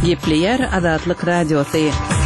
Yepleyer Azatlyk Radiosu.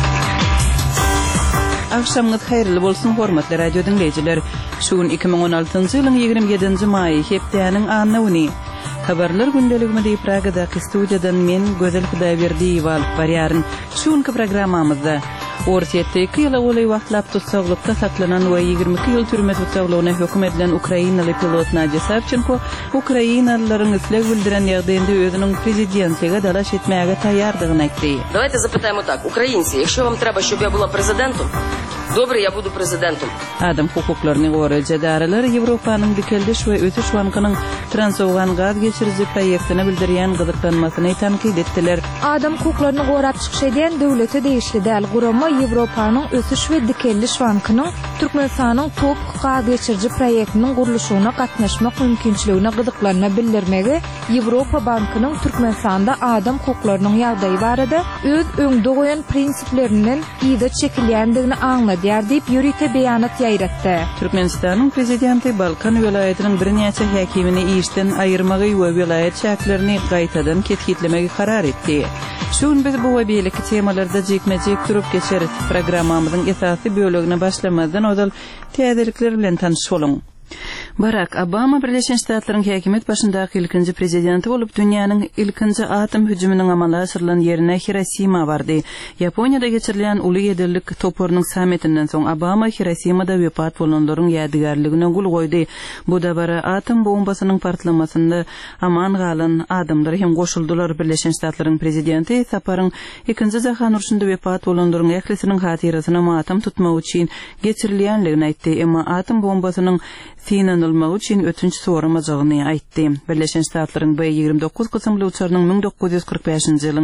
Akşamınız hayırlı bolsun hormatly radio dinleyijiler. Şuun 2016-njy ýylyň 27-nji maýy hepdäniň annawyny. Habarlar gündeliginde Praga'daki studiyadan men Gözel Hudaýberdiýew alyp barýaryn. Şuunky programmamyzda Ortiýetde 2 ýyla bolay wagtlap tutsaglikda saklanan we 22 ýyl türme tutsaglygyna hökm edilen Ukrainaly pilot Nadya Savchenko, Ukrainalılaryň isleg bildiren ýagdaýynda özüniň prezidentligi dalaş etmäge taýýardygyny aýtdy. Давайте запитаємо так, українці, якщо вам треба, щоб я була президентом, добре, я буду президентом. Adam hukuklaryny goraja daralar Ýewropanyň dikeldiş we ötüş bankynyň transowgan gaz geçirici proýektine bildirýän gyzyklanmasyny tankid etdiler. Adam hukuklaryny gorap çykyş eden döwlete değişli däl gurama Ýewropanyň ötüş we dikeldiş bankynyň Türkmenistanyň top gaz geçirici proýektiniň guruluşyna gatnaşmak mümkinçiligine gyzyklanma bildirmegi Ýewropa bankynyň Türkmenistanda adam hukuklarynyň ýagdaýy barada öz öňde goýan prinsiplerinden ýa-da çekilýändigini aňlady diýip ýürite beýanat ýaýratdy. Türkmenistanyň prezidenti Balkan welaýatynyň bir näçe häkimini işden aýyrmagy we welaýat şäherlerini gaýtadan ketgitlemegi karar etdi. Şuun biz bu we beýleki temalarda jekmejek turup geçerit. Programmamyzyň esasy bölügine başlamadan odal täzelikler bilen tanyş boluň. Barack Obama Birleşen Ştatlaryň häkimet başyndaky ilkinji prezidenti bolup dünýäniň ilkinji atom hüjüminiň amala aşyrylan ýerine Hiroşima bardy. Ýaponiýada geçirilen uly ýederlik toporunyň samitinden soň Obama Hiroşimada wepat bolanlaryň ýadygarlygine gul goýdy. Bu da bara atom bombasynyň partlamasynda aman galan adamlar hem goşuldylar. Birleşen Ştatlaryň prezidenti saparyň ikinji jahan uruşynda wepat bolanlaryň ýaklysynyň hatyrasyna matam tutmak üçin geçirilýänligini aýtdy. Emma atom bombasynyň sinanylmagy üçin ötünç soramajagyny aýtdy. Birleşen Ştatlaryň B-29 kysymly uçarynyň 1945-nji ýylyň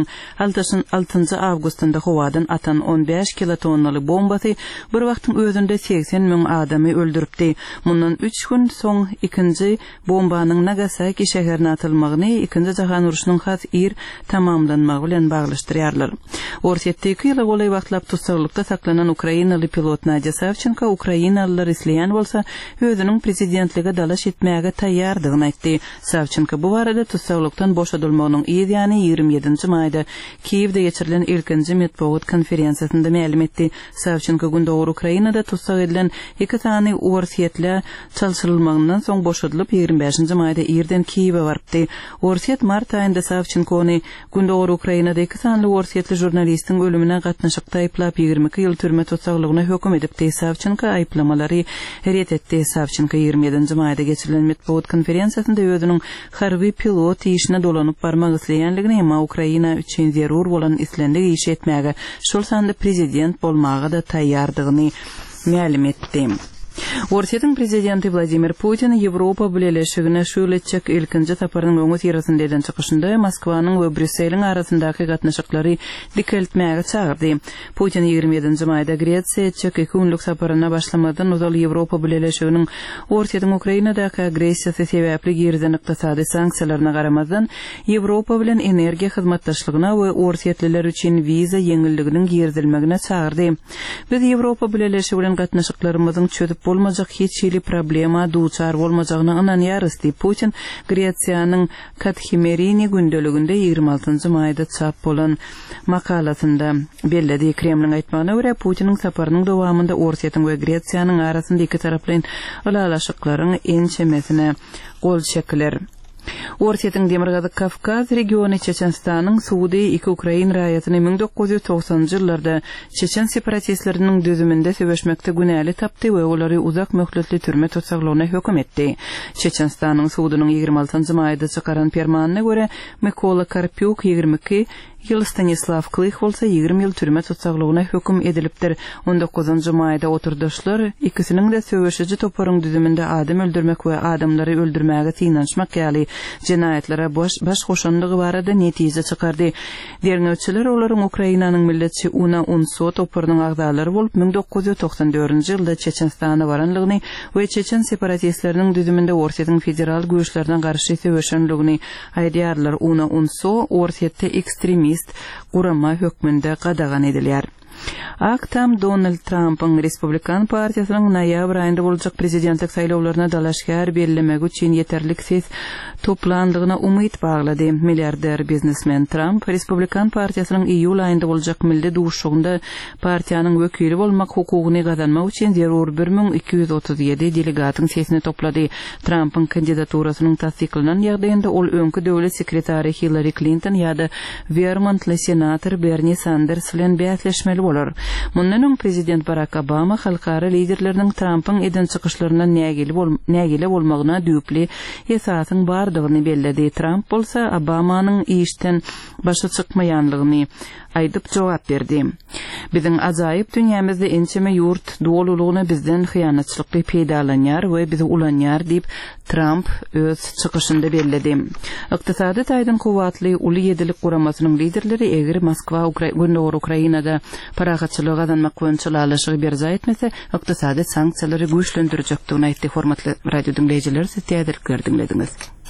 6-njy awgustynda howadan atan 15 kilotonnaly bombasy bir wagtyň özünde 80.000 adamy öldüripdi. Mundan 3 gün soň ikinji bombanyň Nagasaki şäherine atylmagyny ikinji jahan uruşynyň has ir tamamlanmagy bilen baglaşdyrýarlar. Ortiýetde 2 ýyla bolay wagtlap tutsaglykda saklanan Ukrainaly pilot Nadya Savchenko Ukrainalılar isleýän bolsa özüniň prezidentligi dalaş etmäge taýýardygyny aýtdy. Savchenko bu barada tutsaglykdan boşadylmagynyň ýygyny 27-nji maýda Kiýewde geçirilen ilkinji medeniýet konferensiýasynda ma'lum etdi. Savchenko gündäwr Ukrainada tutsak edilen 2 tany orsiýetler çalşyrylmagyndan soň boşadylyp 25-nji maýda ýerden Kiýewe barpdy. Orsiýet mart aýynda Savchenkony gündäwr Ukrainada 2 sanly orsiýetli jurnalistiň ölümine gatnaşykda aýplap 22 ýyl türme tutsaglygyna hökm edipdi. Savchenko aýplamalary ret etdi. Savchenko 27-nji maýda geçirilen medeniýet konferensiýasynda özüniň harby pilot işine dolanyp barmak isleýänligini, emma Ukraina üçin zerur bolan islendik iş etmäge, şol sanda prezident bolmagy da taýýardygyny ma'lum etdi. Ortiýetiň prezidenti Vladimir Putin Ýewropa bileşigine şöleçek ilkinji taparyň öňü tirasynda eden çykyşynda Moskwanyň we Brüsseliň arasyndaky gatnaşyklary dikeltmäge çağırdy. Putin 27-nji maýda Gretsiýa çek 2 günlük saparyna başlamadan ozal Ýewropa bileşiginiň Ortiýetiň Ukrainadaky agresiýasy sebäpli girden ykdysady sanksiýalaryna garamazdan Ýewropa bilen energiýa hyzmatdaşlygyna we ortiýetliler üçin wiza ýeňilliginiň girdilmegine çağırdy. Biz Ýewropa bileşigi bilen gatnaşyklarymyzyň çözüp bolmajak hiç ýyly problema duçar bolmajagyna ynanýarys diýip Putin Gretsiýanyň Kathimerini gündeliginde 26-njy maýda çap bolan makalasynda belledi. Kremliň aýtmagyna görä Putiniň saparynyň dowamında Ortiýetiň we Gretsiýanyň arasynda iki taraplyň ulalaşyklaryň ençemesine gol çekiler. Ortiýetiň Demirgazy Kafkaz regiony Çeçenstanyň Suudi iki Ukrain raýatyny 1990-njy ýyllarda Çeçen separatistleriniň düzüminde söwüşmekde günäli tapdy we olary uzak möhletli türme tutsaglygyna hökm etdi. Çeçenstanyň Suudynyň 26-njy maýda çykaran fermanyna görä Mykola Karpyuk 22 ýyl, Stanislav Klych bolsa 20 ýyl türme tutsaglygyna hökm edilipdir. 19-njy maýda oturdaşlar ikisiniň de söwüşüji toparyň düzüminde adam öldürmek we adamlary öldürmäge synanşmak ýaly jinaýatlere baş goşanlygy barada netije çykardy. Derňöçüler olaryň Ukrainanyň milletçi Una Unso toparynyň agdalary bolup 1994-nji ýylda Çeçenstana baranlygyny we Çeçen separatistleriniň düzüminde Ortiýetiň federal güýçlerine garşy söwüşenligini aýdýarlar. Una Unso Ortiýetde ekstremist gurama hökmünde gadagan edilýär. Aktam Donald Trump'ın Respublikan Partiyasının noyabr ayında bolacak prezidentlik saýlawlaryna dalaşgar bellemek üçin yeterlik ses toplandığına umyt baglady. Milliarder biznesmen Trump Respublikan Partiyasının iyul ayında bolacak milli duşugunda partiýanyň wekili bolmak hukugyny gazanmak üçin zerur 1237 delegatyň sesini toplady. Trump'ın kandidaturasynyň tasdiklanan ýagdaýynda ol öňkü döwlet sekretary Hillary Clinton ýa-da Vermontly senator Bernie Sanders bilen bäsleşmeli bolar. Mundan öň prezident Barack Obama halkara liderleriniň Trump'ın eden çykyşlaryna nägili bolmagyna düýpli esasyň bardygyny belledi. Trump bolsa Obamanyň işten başa çykmaýanlygyny aýdyp jogap berdi. Biziň ajaýyp dünýämizde ençeme ýurt dolulugyny bizden hyýanatçylykly peýdalanýar we bizi ulanýar diýip Trump öz çykyşynda belledi. Ykdysady taýdan kuwatly uly ýedilik guramasynyň liderleri eger Moskwa Ukrainada paragatçylyk gazanmak boýunça alaşygy berze etmese, ykdysady sanksiýalary güýçlendirjekdigini aýtdy. Hormatly radio dinleýijiler, siz täzelikler dinlediňiz.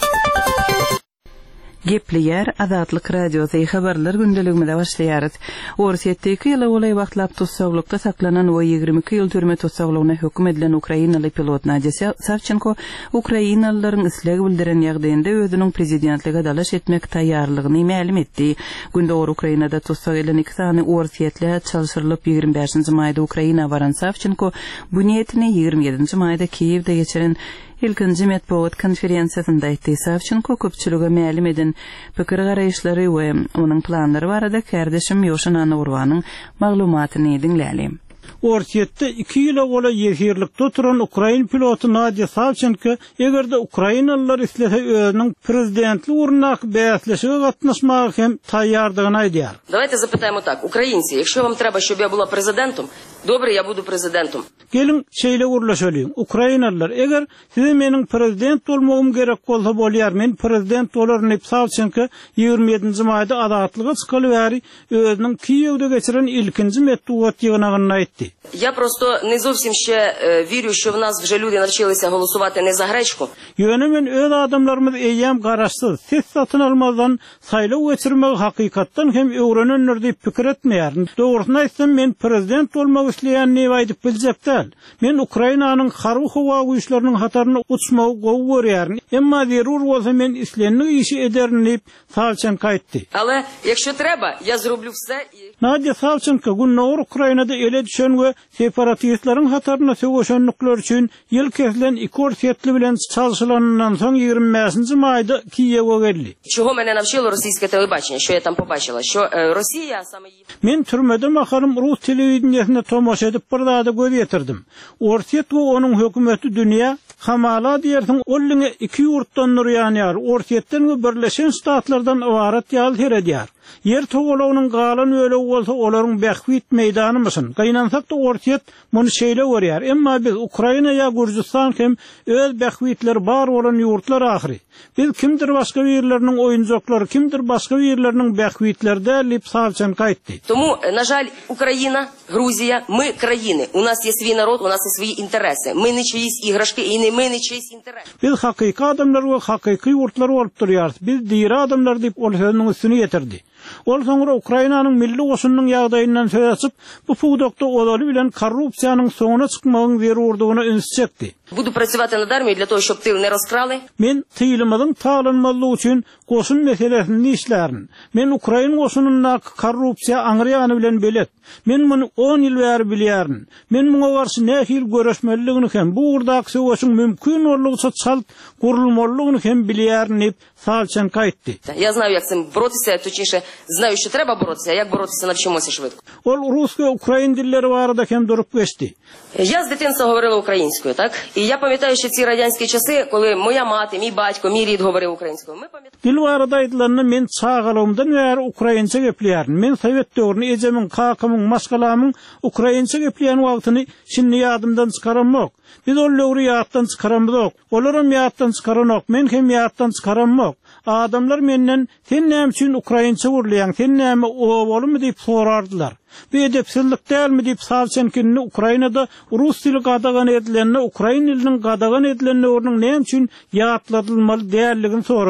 Gepleyer Azatlyk Radiosyny habarlar gündeliginde başlaýarys. Orsiýetdeki ýyla olay wagtlap tutsaglykda saklanan we 22 ýyl türme tutsaglygyna hökm edilen Ukrainaly pilot Nadia Savchenko Ukrainalylaryň isleg bildiren ýagdaýynda özüniň prezidentlige dalaş etmek taýýarlygyny ma'lum etdi. Gündäwr Ukrainada tutsag edilen 2 sany orsiýetler çalşyrylyp 25-nji maýda Ukraina baran Savchenko bu niýetini 27-nji maýda Kiýewde geçiren ilkinji matbuat konferensiýasynda aýtdy. Savchenko köpçülüge ma'lum eden pikir garaýşlary we onuň planlary barada kardeşim Yoşan Anurwanyň maglumatyny dinläli. Orsiýetde 2 ýyla gola ýerlikde turan Ukrain pilotu Nadia Savchenko egerde Ukrainalılar islese özüniň prezidentlik urunak bäsleşige gatnaşmagy hem taýýardygyny aýdýar. Давайте запитаємо так. Українці, якщо вам треба, щоб я була президентом, добре, я буду президентом. Gelin şeýle urlaşalım. Ukrainalılar, eger size meniň prezident bolmagym gerek bolsa bolýar, men prezident bolaryn Savchenko 27-nji maýda adatlyga çykaly bäri özüniň Kiýewde geçiren ilkinji matbuat ýygynagyny aýtdy. Я просто не зовсім ще вірю, що в нас вже люди навчилися голосувати не за гречку. Ýöne men öz adamlarymyz eýýäm garaşsyz, ses satyn almazdan saýlaw geçirmek hakykatdan hem öwrenenler diýip pikir etmeýär. Dogrusyny aýtsam men prezident bolmak isleýänini aýdyp biljekdäl. Men Ukrainanyň harby howa güýçleriniň hataryny uçmagy gowy görýär. Emma zerur bolsa men islenlik işi ederim diýip Savchenko aýtdy. Але якщо треба, я зроблю все. Nadia Savchenko günnäwr Ukrainada ele düşen we separatistlaryň hataryna söwüşenlikler üçin ýyl kesilen 2 orsiýetli bilen çalşylanandan soň 25-nji maýda Kiýewge geldi. Чого мене навчило російське телебачення, що я там побачила, що Росія саме її... Men türmede makalım Rus telewizionyasynda tomaşa edip bir daha da göz ýetirdim. Orsiýet we onuň hökümeti dünýä hamala diýersiň ollyňy 2 ýurtdan nurýanýar. Orsiýetden we Birleşen Ştatlardan ibaret ýal heredýär. Yer togalawynyň galan öle bolsa olaryň bähwit meýdanymysyn. Gaýnansak da orsiýet muny şeýle görýär. Emma biz Ukraina ýa Gürjistan hem öz bähwitler bar bolan ýurtlar ahyry. Biz kimdir başga ýerleriniň oýunjaklary, kimdir başga ýerleriniň bähwitlerde diýip Savchenko aýtdy. Тому, на жаль, Україна, Грузія, ми країни. У нас є свій народ, у нас є свої інтереси. Ми не чиїсь іграшки і не ми не чиїсь інтереси. Biz hakyky adamlar we hakyky ýurtlar bolup durýar. Biz diýer adamlar diýip ol sözüniň üstüne ýetirdi. Ol soňra Ukrainanyň milli goşunynyň ýagdaýyndan söz açyp, bu pugdokda olaly bilen korrupsiýanyň soňuna çykmagyň zerurdygyny üns çekdi. Буду працювати над армією для того, щоб тил не розкрали. Men tyýlymyň talanmalygy üçin goşun meselesini işlärin. Men Ukraina goşunyna korrupsiýa aňrýany bilen belet. Men muny 10 ýyl bäri bilýärin. Men muňa garşy nähil göreşmeligini hem bu urdak söwüşiň mümkin bolýança çalt gurulmalygyny hem bilýärin diýip Savchenko aýtdy. Я знаю, як з цим боротися, точніше, знаю, що треба боротися, а як боротися навчимося швидко. Ol rus we ukrain dilleri barada hem durup geçdi. Я з дитинства говорила українською, так? І я пам'ятаю, що ці радянські часи, коли моя мати, мій батько, мій рід говорив українською. Ми пам'ятаємо. Dil barada aýdylanyny men çağalymdan bäri ukrainçe gepleýärin. Men Sowet döwrüne ejemin, kakamyň, maskalamyň ukrainçe gepleýän wagtyny şimdi ýadymdan çykaramok. Biz ol döwrü ýatdan çykaramok. Olaram ýatdan çykaranok. Men hem ýatdan çykaramok. Adamlar menden sen näme üçin ukrainçe gurlaýan, sen näme owalymy diýip sorardylar. Bu edepsizlik dälmi diýip Savchenko'ny Ukrainada rus dili gadagan edilenine, Ukrain diliniň gadagan edilenine ornyň näme üçin ýatladylmaly dälligini sorady.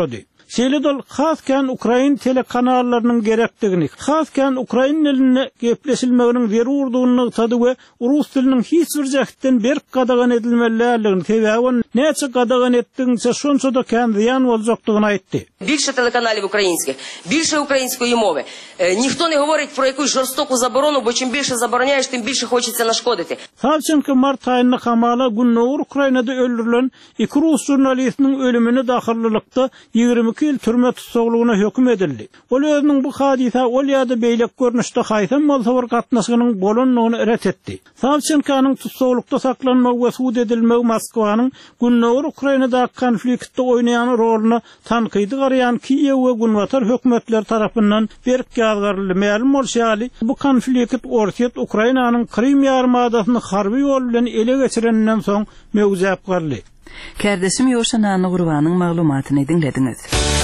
Seledol hasken Ukrayn telekanallarının gerektigini, hasken Ukrayn diline gepleşilmeginin zerurdugyny tadı we rus dilinin hiç bir jahtydan bir qadagan edilmeliligini tebäwän näçe qadagan etdiňçe şonça da kan ziyan boljakdygyny aýtdy. Більше телеканалів українських, більше української мови. Ніхто не говорить про якусь жорстоку заборону, бо чим більше забороняєш, тим більше хочеться нашкодити. Savchenko mart ayında Kamala Gunnowur Ukrainada öldürülen 2 Rus jurnalistiniň ölümine dahillikde 22 ýyl türme tutuklugyna höküm edildi. Ol özüniň bu hadisa ol ýa-da beýlek görnüşde haýsam bolsa bir gatnaşygynyň bolanlygyny ret etdi. Savchenko'nyň tutuklukda saklanmagy we suud edilmegi Moskwanyň Gunnowur Ukrainada konfliktde oýnaýan roluny tanqydy garayan Kiýew we Gunwatar hökümetler tarapyndan berk ýazgarly ma'lum bolşaly bu konflikt ortaýat Ukrainanyň Krim ýarymadasyny harby ýol bilen ele geçirenden soň mewzap garly. Kardeşim Yoşan Gurbanyň maglumatyny dinlediňiz.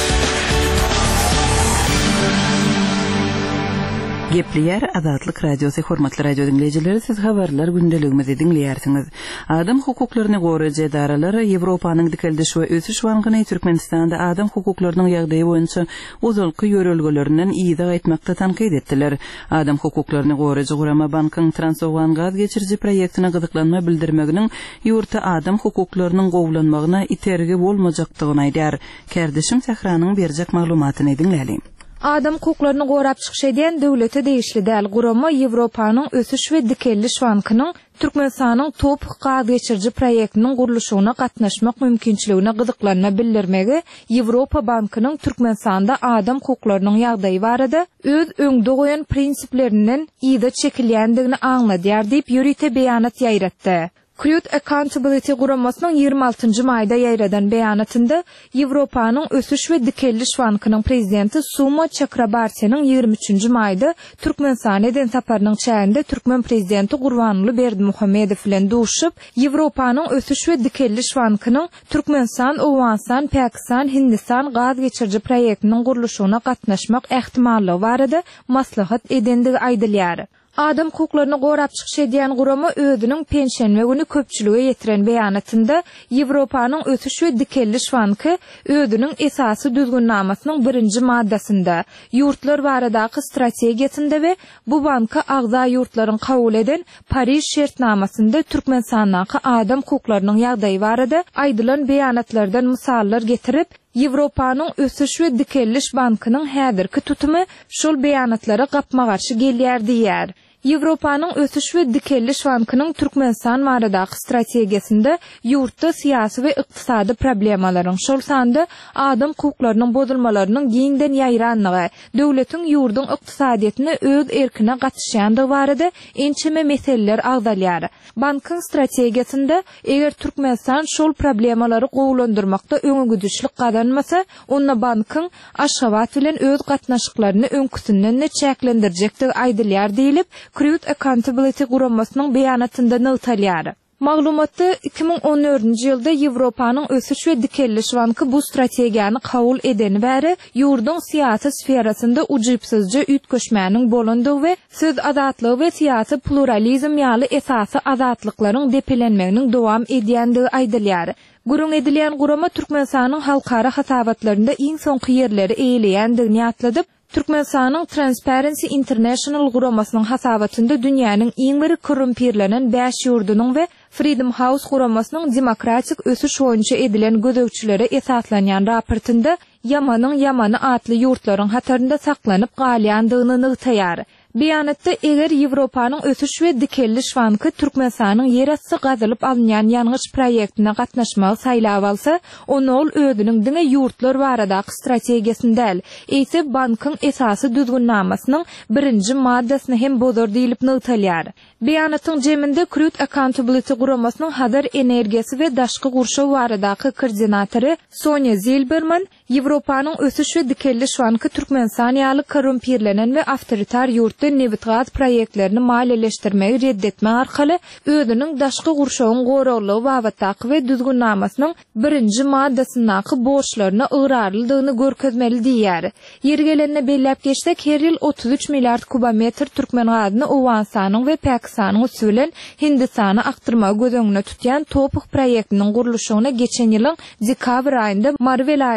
Gepleyer Azatlyk Radiosu hormatly radio dinleyijileri, siz habarlar gündeligimizi dinleýärsiňiz. Adam hukuklaryny goraýjy edaralar Ýewropanyň dikeldiş we ösüş waňyny Türkmenistanda adam hukuklarynyň ýagdaýy boýunça uzalky ýörelgelerinden ýygy aýtmakda tanqid etdiler. Adam hukuklaryny goraýjy Gurama bankyň transowan gaz geçirji proýektine gyzyklanma bildirmeginiň ýurtda adam hukuklarynyň gowlanmagyna itergi bolmajakdygyny aýdýar. Kardeşim Sahranyň berjek maglumatyny dinleýälim. Adam hukuklaryny gorap çykyş eden döwlete değişli däl Gurama Ýewropanyň ösüş we dikelliş bankynyň Türkmenistanyň top gaz geçirji proýektiniň guruluşyna gatnaşmak mümkinçiligine gyzyklanma bildirmegi Ýewropa bankynyň Türkmenistanda adam hukuklarynyň ýagdaýy barada öz öňde goýan prinsiplerinden ýyda çekilýändigini aňladýar diýip ýürite beýanat ýaýratdy. Crowd Accountability Guramasının 26. mayda yayradan beyanatında Ýewropanyň ösüş we dikelliş bankynyň prezidenti Suma Chakrabartynyň 23. mayda Türkmenistan eden saparynyň çäginde Türkmen prezidenti Gurbanly Berdimuhammedow bilen duşup Ýewropanyň ösüş we dikelliş bankynyň Türkmenistan, Owganistan, Pakistan, Hindistan gaz geçirji proýektiniň guruluşyna gatnaşmak ähtimallygy barada maslahat edendigi aýdylýar. Adam hukuklaryny gorap çykyş edýän Gurama özüniň pensiýa güni köpçülige ýetiren beýanatynda Ýewropanyň ösüş we dikelliş banky özüniň esasy düzgünnamasynyň 1-nji maddasynda ýurtlar baradaky strategiýasynda we bu banka agza ýurtlaryň kabul eden Paris şertnamasynda Türkmenistanyň adam hukuklarynyň ýagdaýy barada aýdylan beýanatlardan misallar getirip Ýewropanyň ösüş we dikelliş bankynyň häzirki tutumy şol beýanatlara gapma garşy gelýär diýär. Ýewropanyň ösüş we dikelliş bankynyň Türkmenistan baradaky strategiýasynda ýurtda syýasy we ykdysady problemalaryň şol sanda adam hukuklarynyň bozulmalarynyň giňden ýaýranlygy, döwletiň ýurdun ykdysadyýatyna öz erkine gatnaşýandygy barada ençeme meseleler agdalýar. Bankyň strategiýasynda eger Türkmenistan şol problemalary gowlandyrmakda öňe güdüşlik gadanmasa, onda bankyň Aşgabat bilen öz gatnaşyklaryny öňküsinden çäklendirjekdigi aýdylýar diýilip Crowd Accountability Guramasının beýanatynda nöwtalýar. Maglumatda 2014-nji ýylda Ýewropanyň ösüş we dikelliş banky bu strategiýany kabul edeni bäri ýurdun syýasy sferasynda ujypsyzja üýtgeşmäniň bolandygy we söz azatlygy we syýasy pluralizm ýaly esasy azatlyklaryň depelenmeginiň dowam edýändigi aýdylýar. Gurun edilýän Gurama Türkmenistanyň halkara hasabatlarynda iň soňky ýerleri eýleýändigini ýatladyp, Türkmenistanyň Transparency International Guramasının hasabatında dünýäniň iň bir korrumpirlenen 5 ýurdunyň we Freedom House Guramasının demokratik ösüş boýunça edilen gözegçilere esaslanýan raportynda Ýamanyň Ýamany atly ýurtlaryň hatarynda saklanyp galýandygyny nygtaýar. Beýanatda eger Ýewropanyň ösüş we dikelliş banky Türkmenistanyň ýerasty gazylyp alynýan ýangyş proýektine gatnaşmagy saýlap alsa, onu ol özüniň diňe ýurtlar baradaky strategiýasynda ise bankyň esasy düzgünnamasynyň 1-nji maddasyny hem bozar diýilip nygtalýar. Beýanatyň jeminde Crowd Accountability Guramasının hadar energiýasy we daşky gurşaw baradaky koordinatory Sonya Zilberman Ýewropanyň ösüş we dikelliş banky Türkmenistan ýaly korrumpirlenen we awtoritar ýurtda nebitgat proýektlerini maliýeleşdirmegi reddetme arkaly özüniň daşky gurşawyň goraglygy babatdaky we düzgünnamasynyň 1-nji maddasynyňky borçlaryna ygyrarlydygyny görkezmeli diýär. Ýergelenine belläp geçsek, her ýyl 33 milliard kubometr türkmen gazyny Owganistanyň we Pakistanyň usulen Hindistana aktyrma gözeňine tutýan Topuk proýektiniň guruluşyna geçen ýylyň dekabr aýynda Mar welaýatynda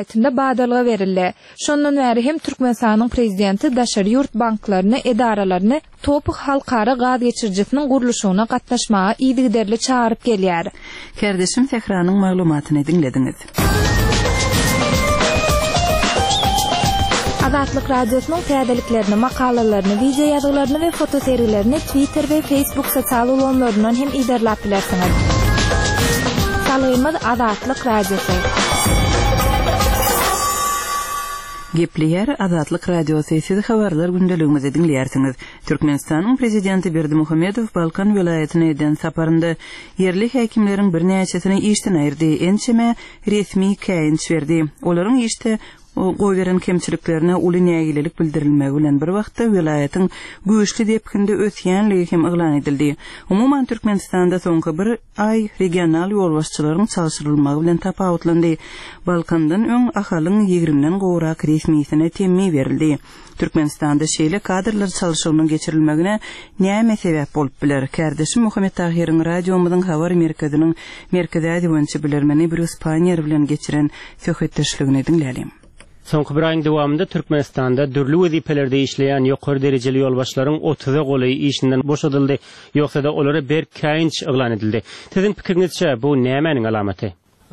badalga berildi. Şondan bäri hem Türkmenistanyň prezidenti daşary ýurt banklaryny, edaralaryny topuk halkara gaz geçirjisiniň guruluşyna gatnaşmaga ýygyderli çağırıp gelýär. Kardeşim Sehranyň maglumatyny dinlediňiz. Azatlyk radiosynyň täzeliklerini, makalalaryny, video ýazgylaryny we fotoseriýelerini Twitter we Facebook sosial ulanlaryndan hem iderläp bilersiňiz. Salaýymyz Azatlyk radiosu. Gepleýär Azatlyk radiosu sizi habarlar gündeligimizi dinleýärsiňiz. Türkmenistanyň prezidenti Berdimuhammedow Balkan welaýatyna eden saparynda yerli häkimleriň bir näçesini işden aýyrdy, ençeme resmi käýinç berdi. Olaryň işte goýberen kemçiliklerine uly nägilelik bildirilmegi bilen bir wagtda welaýatyň güýçli depkinde ötýänligi hem eglan edildi. Umuman Türkmenistanda soňky bir ay regional ýol başçylaryň çalşyrylmagy bilen tapawutlandy. Balkandan öň ahalyň 20den gowrak resmiýetine temmi berildi. Türkmenistanda şeýle kadrlar çalşyrylygynyň geçirilmegine näme sebäp bolup biler? Kardeşim Muhammed Tahiriň radiomyzyň habar merkeziniň merkezi adwynçy bilermeni Bruce Panier bilen geçiren söhbetdeşligini dinleýälim. Soňky bir aýyň dowamında Türkmenistanda dürli wezipelerde işleýän ýokary derejeli ýolbaşlaryň 30 goly işinden boşadyldy, ýoksa da olara ber käýinç eglan edildi. Siziň pikiriňizçe bu nämeň alamaty?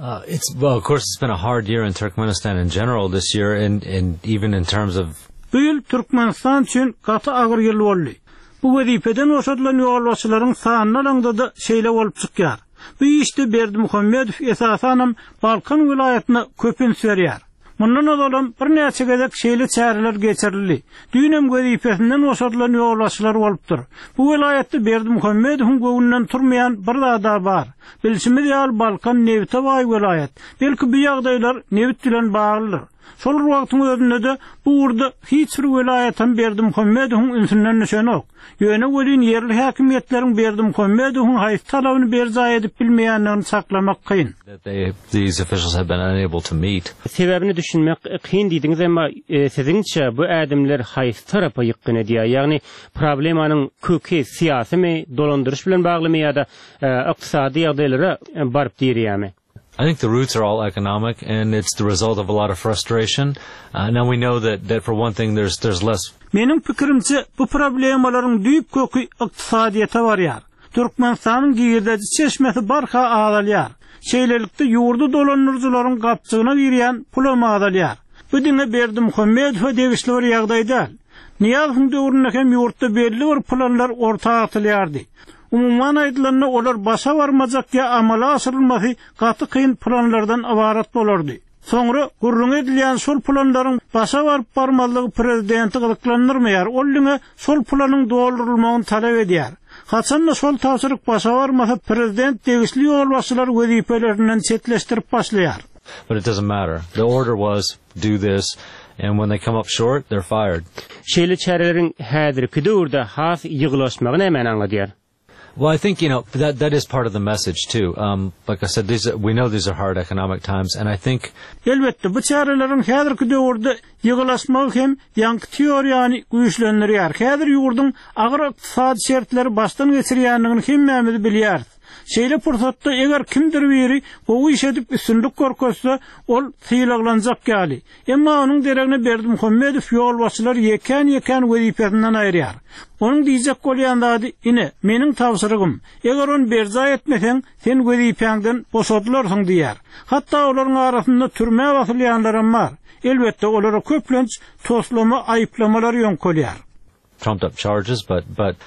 Of course it's been a hard year in Turkmenistan in general this year and even in terms of Bu ýyl Türkmenistan üçin gaty agyr ýyl boldy. Bu wezipeden boşadylan ýolbaşlaryň sanyny alanda da şeýle bolup çykýar. Bu işte Berdimuhammedow esasanam Balkan welaýatyna köpüns berýär. Mundan olam bir näçe gezek şeýle çäreler geçirildi. Düýnem wezipesinden boşadylan ýolbaşlar bolupdyr. Bu welaýatda Berdimuhammedowyň göwünden turmaýan bir zada bar. Bilşimiz ýaly Balkan newite baý welaýat. Belki bu ýagdaýlar newit bilen baglydyr. Şol wagtyň özünde de bu urda hiç bir welaýatdan Berdimuhammedowyň ünsünden nişanok. Ýöne welin yerli häkimiýetleriň Berdimuhammedowyň haýsy talabyny berza edip bilmeýändigini saklamak kyn. these officials have been unable to meet. Sebäbini düşünmek kyn diýdiňiz, emma siziňçe bu ädimler haýsy tarapa ýykyn edýär? Ýagny problemanyň köki siýasymy, dolandyryş bilen baglymy ýa-da ykdysady ýagdaýlara baryp dirýärmi? I think the roots are all economic, and it's the result of a lot of frustration. Now we know that for one thing, there's less. Mening pikirimçe bu problemalaryň düýp köki ykdysadyata barýar. Türkmenistanyň giýirdeji çeşmesi barha agdalýar. Şeýlelikde ýurdu dolanyrjylaryň gapçygyna girýän pulama agdalýar. Bu diňe Berdimuhammedow degişli bir ýagdaýda. Niýazyň döwründe hem ýurtda belli bir planlar ortaga atylýardy. Umuman aýdylanyna olar başa barmajak ýa amala asyrylmasy gaty kyn planlardan ibarat bolardy. Soňra gurrun edilýän şol planlaryň başa baryp barmalygy prezidenti gyzyklandyrmaýar. Ollyňa şol planyň doldurulmagyny talap edýär. Haçan şol täsirik başa barmasa prezident degişli ýolbaşçylar wezipelerinden çetleşdirip başlaýar. But it doesn't matter. The order was do this, and when they come up short, they're fired. Şeýle çäreleriň häzirki döwürde has ýyglaşmagy näme aňladýar? Well, I think, that is part of the message too. Like I said, we know these are hard economic times, and I think elbette bu çäreleriň häzirki döwürde ýyglaşmagy hem ýanky teoriýany güýçlendirýär. Häzir ýurdun agyr ykdysady şertleri başdan geçirýändigini hemmämiz bilýär. Şeýle pursatda eger kimdir biri bu iş edip üstünlük görkezse ol syýlaglanjak ýaly. Emma onuň deregine Berdimuhammedow ýolbaşçylar ýeken wezipesinden aýrýar. Onuň diýjek bolýandady ine meniň tawsyrygym eger onu berza etmeseň sen wezipeňden boşadylarsyň diýär. Hatda olaryň arasynda türme basylýanlar bar. Elbette olara köplenç toslama aýyplamalar ýönkelýär. Trumped up charges, but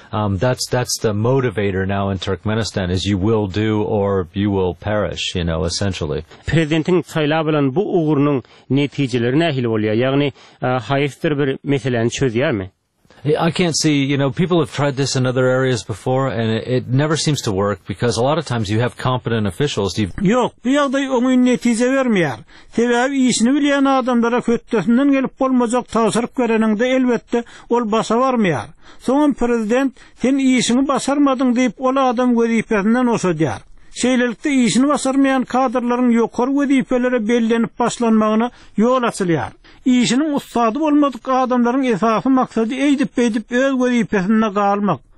that's the motivator now in Turkmenistan is you will do or you will perish, essentially. Prezidentin saýlap bilen bu uğurnyň netijeleri nähil bolýar? Ýagny haýysdyr bir meseleni çözýärmi? I can't see, people have tried this in other areas before, and it never seems to work because a lot of times you have competent officials. Yok, bu ýagdaý oňy netije bermeýär. Sebäbi işini bilýän adamlara köttesinden gelip bolmajak täsirik bereninde elbette ol başa barmaýar. Soňra prezident sen işini başarmadyň diýip ol adam wezipesinden oşadýar. Şeýlelikde işini başarmaýan kadrlaryň ýokary wezipelere bellenip başlanmagyna ýol açylýar. İşinin ustady bolmadyk adamlaryň esasy maksady eýdip öz wezipesinde galmak.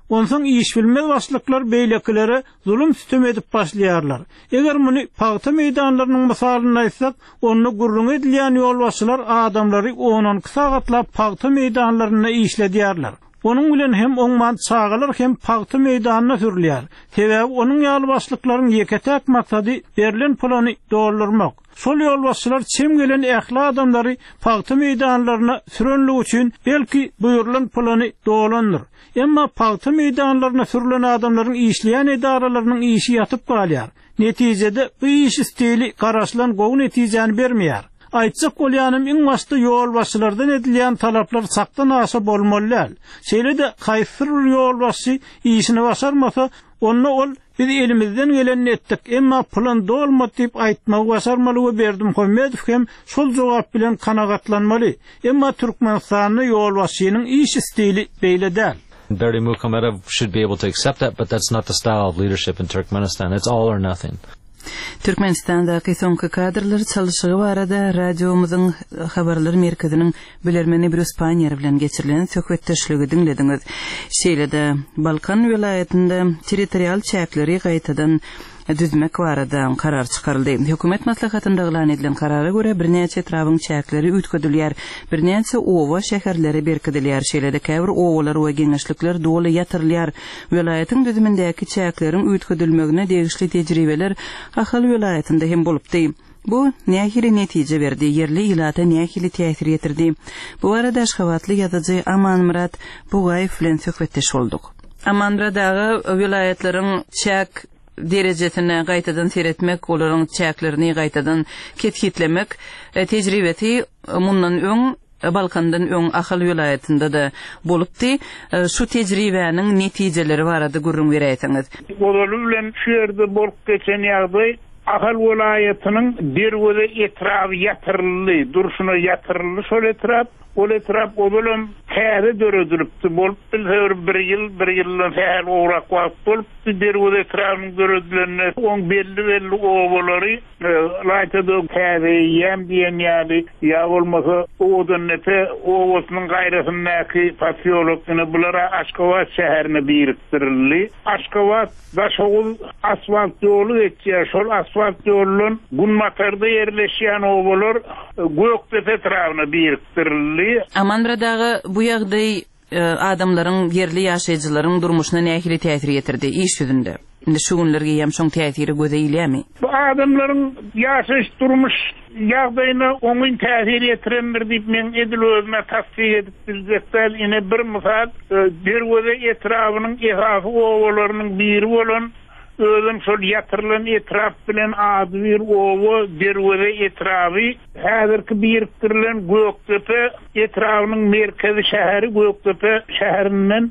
Onsoň iş bilmez başlyklar beýlekilere zulüm sütüm edip başlaýarlar. Eger muny paýta meýdanlarynyň mysalyny aýtsak, onu gurrun edilýän ýolbaşçylar adamlary 10-12 sagatlap paýta meýdanlaryna işledýärler. Onun bilen hem oňman çağalar hem paýta meýdanyna sürülýär. Sebäbi onun ýolbaşlyklaryň ýeketek maksady berilen pulany doldurmak. Sol ýolbaşçylar çem gelen ähli adamlary paýta meýdanlaryna sürenlik üçin belki buýrulan pulany dolandyr. Emma paýta meýdanlaryna sürülen adamlaryň işleýän edaralarynyň işi ýatyp galýar. Netijede bu iş istili garaşlan gowy netijeni bermeýär. Aýtsak bolýanym iň başda ýolbaşçylardan edilýän talaplar sakdan aşa bolmaly. Şeýle-de haýsy ýolbaşçy işini başarmasa, onu ol biz elimizden geleni etdik, emma plan dolmady diýip aýtmagy başarmaly we berdim Hömedow hem şol jogap bilen kanagatlanmaly. Emma Türkmenistanyň ýolbaşçynyň iş istili beýle däl. Berdi Muhamedov should be able to accept that, but that's not the style of leadership in Turkmenistan. It's all or nothing. Türkmenistan'daki sonky kadrlar çalışygy barada radiomyzyň habarlar merkeziniň bilermeni Bruce Panier bilen geçirilen söhbetdeşligi dinlediňiz. Şeýle-de Balkan welaýatynda territorial çäkleri gaýtadan düzmek barada karar çykaryldy. Hökümet maslahatynda elan edilen karara göre birnäçe trawyň çäkleri ütkedilýär, birnäçe owa şäherleri berkidilýär. Şeýle-de käbir owalar we geňeşlikler doly ýatyrylýar. Welaýatyň düzümindäki çäkleriň ütkedilmegine degişli tejribeler ahal welaýatynda hem bolupdy. Bu nähili netije berdi, yerli ilata nähili täsir ýetirdi. Bu arada Aşgabatly ýazyjy Aman Murat Bugaýew bilen söhbetdeş bolduk. Aman Muratdagy welaýatlaryň çäk derejesine gaýtadan seretmek, olaryň çäklerini gaýtadan ketkitlemek tejribeti mundan öň Balkandan öň ahal welaýatynda da bolupdy. Şu tejribeniň netijeleri barada gurrun berýäňiz. Olaly bilen şu ýerde bolup geçen ýagdaý ahal welaýatynyň derwede etraby ýatyryldy, durşuna ýatyryldy şol etrap. Ol etrap odulam täze döredilipdi. Bolup bir ýyldan täze owrak wagt bolupdy. Derwede etrabyň döredilenine oň belli owalary laýtady täze ýem diýen ýaly ýa bolmasa owadan nepe owasynyň gaýrasyndaky pasiýologlaryny bulara Aşgabat şäherine biriktirildi. Aşgabat daşoğul asfalt ýolu geçýär. Şol asfalt ýolunyň Gunmatarda ýerleşýän owalar Göktepe etrabyna biriktirildi. Amanradagy bu ýagdaý adamlaryň, yerli ýaşaýjylaryň durmuşyna nähili täsir ýetirdi iş ýüzünde. Indi şu günlerge hem şoň täsiri gözeýilýärmi? Bu adamlaryň ýaşaýyş durmuş ýagdaýyna oňun täsir ýetirendir diýip men edil özüme tasdiq edip bildirýär. Ine bir mysal derwede etrabynyň etrafy owalarynyň biri bolan özüm şol ýatyrylan etraf bilen ady bir owa derwede etrafy häzirki birikdirilen Göktepe etrabynyň merkezi şäheri Göktepe şäherinden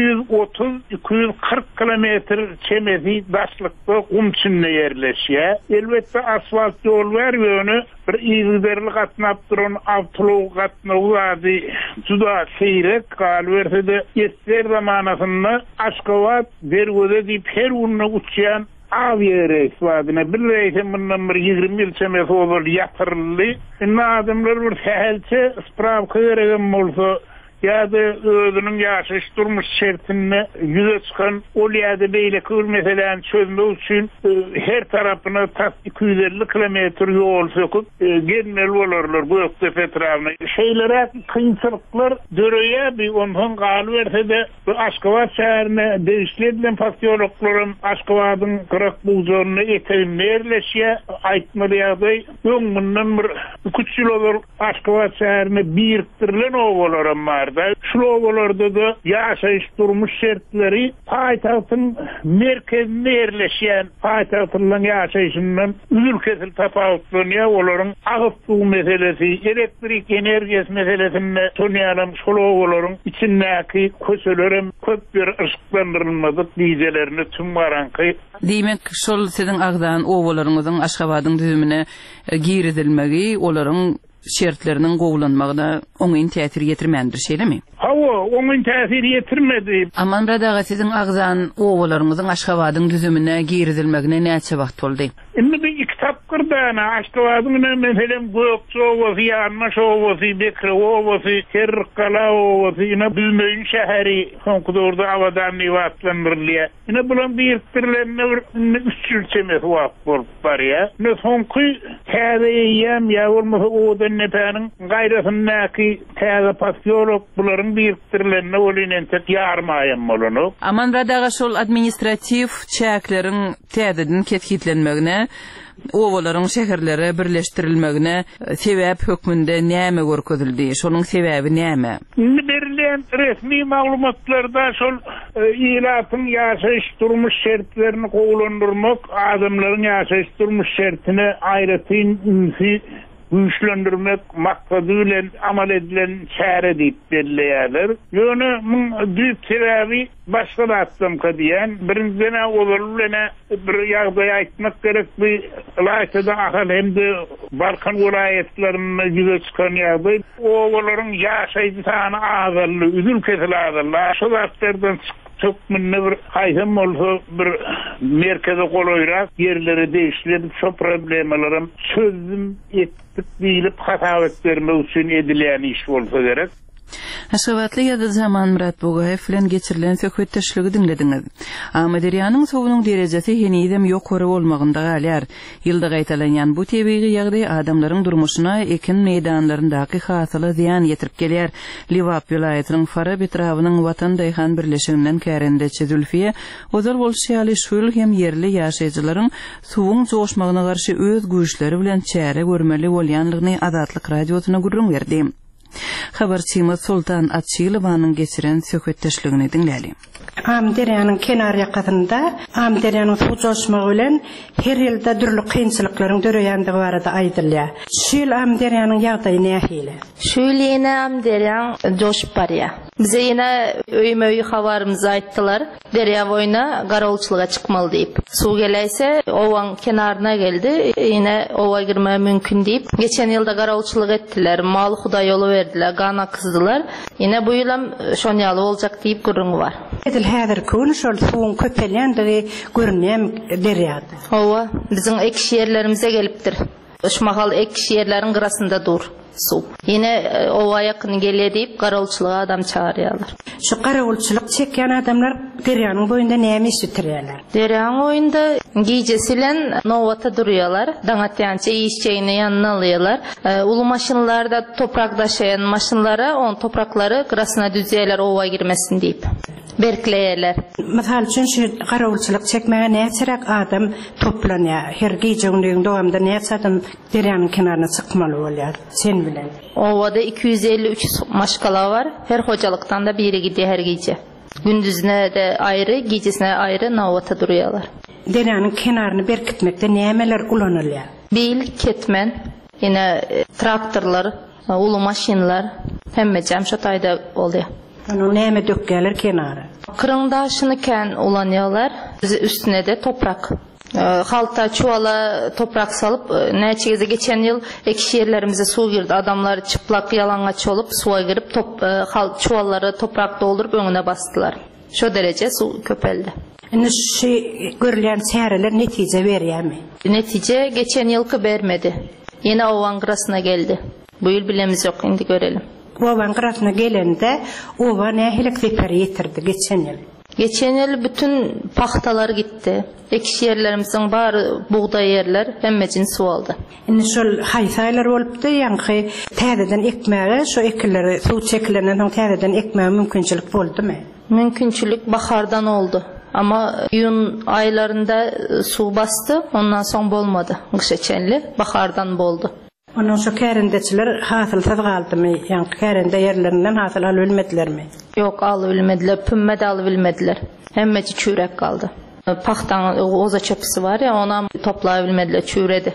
230-240 kilometr çemezi daşlykda gum içinde ýerleşýär. Elbetde asfalt ýol bar ýöne bir ýygyberli gatnap duran awtolog gatnawy juda seýrek galbersede ýetler zamanasynda Aşgabat derwede diýip her urna uçýan aviýere swadına bir reýse bundan bir 20 ýyl çemesi bol ýatyryldy. Inna adamlar bir sähelçe spravka bergen bolsa ýa-da özüniň ýaşaýyş durmuş şertine ýüze çykan ol ýa-da beýle kül meseleni çözmek üçin her tarapyna 250 kilometr ýol söküp gelmeli bolarlar Göktepe etrabyna. Şeýlere kynçylyklar döreýär, ondan galy bersede bu Aşgabat şäherine degişledilen pasiýologlaryň Aşgabatyň Kırak buğzagyna eteginde ýerleşýär. Aýtmaly ýagdaý öňünden bir 3 ýyl bol Aşgabat şäherine birikdirilen owalar bar. Şu owalarda da ýaşaýyş durmuş şertleri paýtagtyň merkezinde ýerleşýän paýtagtyň ýaşaýyşyndan ülkesil tapawutlanýar. Olaryň agyp suw meselesi, elektrik energiýasy meselesinde tonýaram şol owalaryň içindäki köçelerim köp bir ışıklandyrylmady diýjelerini tüm garanky. Diýmek şol siziň agdan owalaryňyzyň Aşgabatyň düzümine giridilmegi, olaryň şertlerinin gowlanmagyna oňyn täsir ýetirmendir, şeýlemi? Ha onun täsiri yetirmedi. Aman bradaga sizin agzan oğullarınızın Aşgabat'ın düzümüne girizilmegine näçe wagt boldy? Indi bir iki tapkırdana Aşgabat'ın meselem Gökçe ovası, Yanmaş ovası, Bekre ovası, Kerkala ovası, yine Bilmeyin şehri Honkudor'da avadan nivatlandırılıyor. Yine bulan biriktirlerine üç ülçemesi vakt bolup var ya. Ne sonku täzeýem ya olmasa odan nepänin gaýratyndaky täze pasiýolog buların biriktirlerine olinen tek yarmaýam bolany. Aman bradaga şol administrativ çäklerin täzeden ketkitlenmegine, owaların şäherlere birleşdirilmegine sebäp hökmünde näme görkezildi? Şonuň sebäbi näme? Berilen resmi maglumatlarda şol ilatyň ýaşaýyş durmuş şertlerini gowlandyrmak, adamlaryň ýaşaýyş durmuş şertine aýratyn güýçlendirmek maksadı bilen amal edilen çäre diýip belleýärler. Ýöne büyük sebäbi başga batsam diýen, birinjiden olar bilen bir ýagdaý aýtmak gerek, bir laýsada ahal hemde Balkan welaýetlerinde ýüze çykan ýagdaý, owalaryň ýaşaýjy sany azally, üzül kesel azally. Şu wagtlardan çok minne bir haýsam bolsa bir merkeze goloýrak yerleri değiştirip şu problemlerim çözüm etdik diýilip hatabat bermek üçin edilen iş bolsa gerek. Aşgabatly ýa-da Zaman Murat Bogaýew bilen geçirilen söhbetdeşligi dinlediňiz. Amaderýanyň sobunyň derejesi henidem ýokary bolmagynda galýar. Ýylda gaýtalanýan bu tebigy ýagdaý adamlaryň durmuşyna ekin meýdanlaryndaky hasyly ziýan ýetirip gelýär. Liwap vilayatynyň Fara betrawynyň Watan Daýhan birleşiginden kärendeçi Zülfiye ozal bolşýaly şul hem yerli ýaşaýjylaryň suwuň joşmagyna garşy öz güýçleri bilen çäre görmeli bolýanlygyny Azatlyk radiosyna gurrun berdi. Habarçymyz Sultan Atçylowanyň geçiren söhbetdeşligini dinläli. Amderyanyň kenar ýakatynda Amderyanyň suw joşmagy bilen her ýylda dürli kynçylyklaryň döreýänligi barada aýdylýar. Şol Amderyanyň ýagdaýy nähili? Şol ýene Amderyan joşup barýar. Bize ýene öýme-öý habarymyzy aýtdylar. Derýa boýuna garowçylyga çykmaly diýip. Suw geläýse owaň kenaryna geldi. Ýene owa girme mümkin diýip. Geçen ýylda garowçylyk etdiler. Mal Huda ýolu berdiler, gana kızdylar. Ýene bu ýylam şonýaly boljak diýip gurrungy bar. Edil häzir kun şol suwuň köpeljändigi görünýär derýärde. Owa biziň ekşi ýerlerimize gelipdir. Uşmahal ekşi ýerleriň gyrasynda dur. Suw. Ýene owa ýakyn gelýär diýip garawçylyga adam çağırýarlar. Şu garawçylyk çekýän adamlar derýanyň boýunda näme işletirýärler? Derýanyň boýunda giýjesi bilen nowata durýarlar. Daňatýança işçeýini ýanyna alýarlar. Ulu maşynlarda toprak daşayan maşynlara on topraklary gırasyna düzýärler owa girmesin diýip. Berkleýärler. Mysal üçin şu garawçylyk çekmäge näçerek adam toplanýar. Her giýjeginiň dowamda näçe adam derýanyň kenaryna çykmaly bolýar. Sen bilen. Owada 253 maşkala var. Her hojalykdan da biri gidýär her giýje. Gündüzüne de ayrı, giýjesine ayrı nowata durýarlar. Derýanyň kenaryny berkitmekde nämeler ulanylýar? Bil, ketmen, ýene traktorlar, ulu maşynlar, hemme jam şo taýda bolýar. Onu näme dökýärler kenary? Kırıngdaşyny kän ulanýarlar, üstüne de toprak. Halta çuvala toprak salıp näçe geçen ýyl ekşi ýerlerimize suw girdi. Adamlar çıplak yalaňaç olup suwa girip çuvallary toprak doldurup öňüne bastılar. Şo derece suw köpeldi. Şu görülen çäreler netije berýärmi? Netije geçen ýylky bermedi. Ýene owaň gırasyna geldi. Bu ýyl bilemiz ýok, indi görelim. Owaň gırasyna gelende owa nähilik zeper ýetirdi geçen ýyl? Geçen ýyl bütün paxtalar gitdi. Ekşi ýerlerimiziň bary buğday ýerler hemmejin suw aldy. Indi şol haýsaýlar bolupdy, ýa-ni täzeden ekmäge, şo ekilleri suw çekilenden soň täzeden ekmäge mümkinçilik boldumy? Mümkinçilik bahardan oldu. Ama ýun aýlarynda suw bastı, ondan soň bolmady. Geçenli bahardan boldu. Ondan soň kärendeçiler hasylsız galdymy? Ýa-ni kärende ýerlerinden hasyl alyp bilmedilermi? Yok, alyp bilmediler, pümme de alyp bilmediler. Hemmeji çürek kaldı. Paxtaň oza çöpüsi var ya, ona toplaýa bilmediler, çüredi.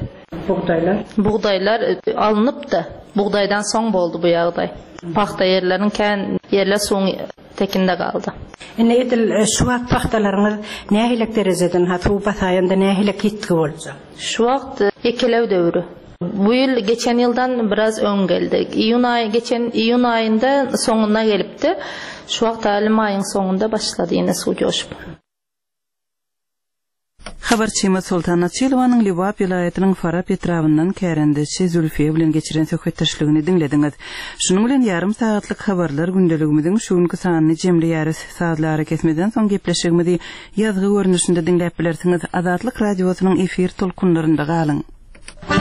Buğdaylar alınıp da buğdaydan soň boldu bu ýagdaý. Paxta ýerleriň kän ýerler suwuň tekinde kaldı. Ene edil şu wagt paxtalaryňyz nähilek derejeden suw basaýanda nähilek ýetki boljak? Şu wagt ekelew döwrü. Bu yıl geçen yıldan biraz ön geldi. Geçen iyun ayında sonuna gelipti. Şu an talim ayın sonunda başladı yine su coşup. Habarçyma Sultan Açylowanyň Liwap vilayatynyň Farap etrabyndan kärendesi Zülfiye bilen geçiren söhbetdeşligini dinlediňiz. Şunuň bilen yarım saatlyk habarlar gündeligimiziň şuňky sanyny jemli ýarys saatlary kesmeden soň gepleşigimizi ýazgy görnüşinde dinläp bilersiňiz. Azatlyk radiosynyň efir tolkunlarynda galyň.